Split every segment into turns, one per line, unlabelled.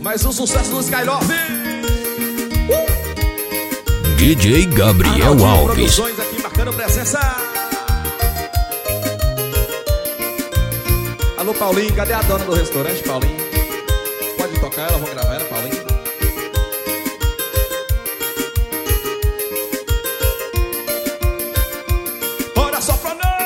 Mais um sucesso do Skylove.
DJ Gabriel Alves.
Produções aqui marcando presença. Alô, Paulinho, cadê a dona do restaurante, Paulinho? Pode tocar ela, vamos gravar ela, Paulinho. Bora só pra nós!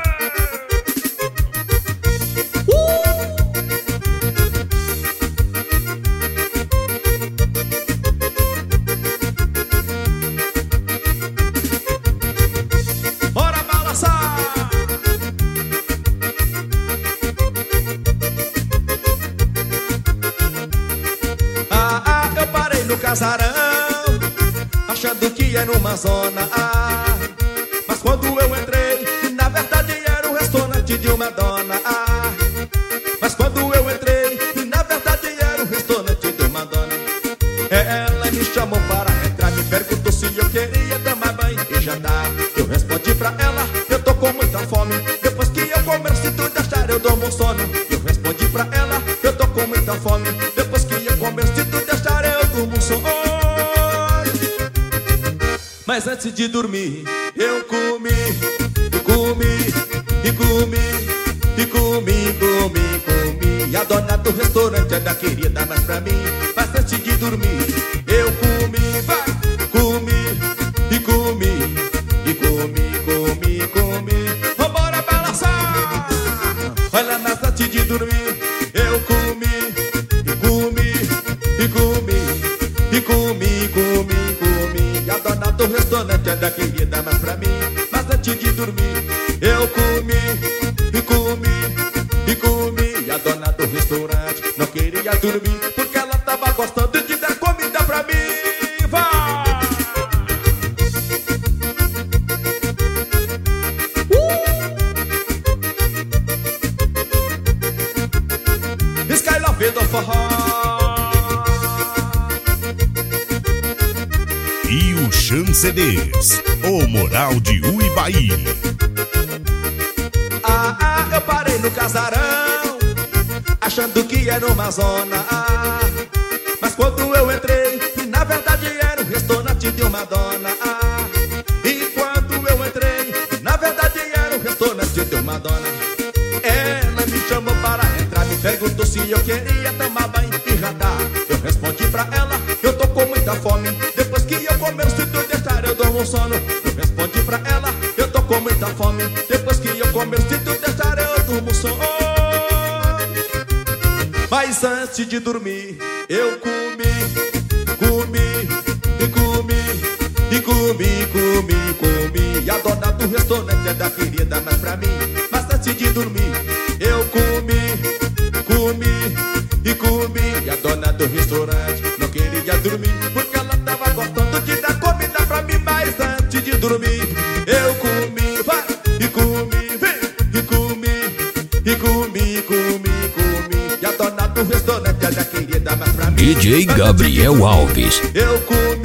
Bora balançar! Eu parei no casarão, achando que era uma zona A. Mas quando eu entrei, na verdade era o restaurante de uma dona A. Mas quando eu entrei, na verdade era o restaurante de uma dona. Ela me chamou para entrar, me perguntou se eu queria tomar banho e jantar. Eu respondi pra ela, eu tô com muita fome. Depois que eu comer, se tu deixar eu durmo sono. Eu respondi pra ela, eu tô com muita fome. Depois que eu comer, se tu deixar eu durmo sono. Mas antes de dormir, eu comi, e comi, e comi, e comi, comi, comi. E a dona do restaurante ainda queria dar mais pra mim. Mas antes de dormir, eu comi, vai, comi, e comi, e comi, comi, comi. Vambora balançar! Olha, mas antes de dormir, eu comi, e comi, e comi, e comi, comi, comi. E a dona do restaurante ainda queria dar mais pra mim. Mas antes de dormir, eu comi, e comi, e comi. E a dona do restaurante não queria dormir, porque ela tava gostando de dar comida pra mim. Vai! Skylove do forró.
E o Chan CDs, o Moral de Uibaí.
Eu parei no casarão, achando que era uma zona A. Mas quando eu entrei, na verdade era o restaurante de uma dona A. E quando eu entrei, na verdade era o restaurante de uma dona. Ela me chamou para entrar, me perguntou se eu queria tomar banho e jantar. Eu respondi pra ela, eu tô com muita fome. Depois que eu comer, se tu deixar eu durmo sono. Eu respondi pra ela, eu tô com muita fome. Depois que eu comer, se tu deixar eu durmo sono. Mas antes de dormir, eu comi, comi, e comi, e comi, comi, comi. E a dona do restaurante ainda queria dar mais pra mim. Mas antes de dormir, eu comi, comi, e comi. E a dona do restaurante não queria dormir, porque ela tava gostando de dar comida pra mim. Mas antes de dormir, eu comi, vai, e comi, vem, e comi, e comi, comi, comi. E a dona do restaurante ainda queria dar mais pra mim.
DJ Gabriel Alves.
Eu comi,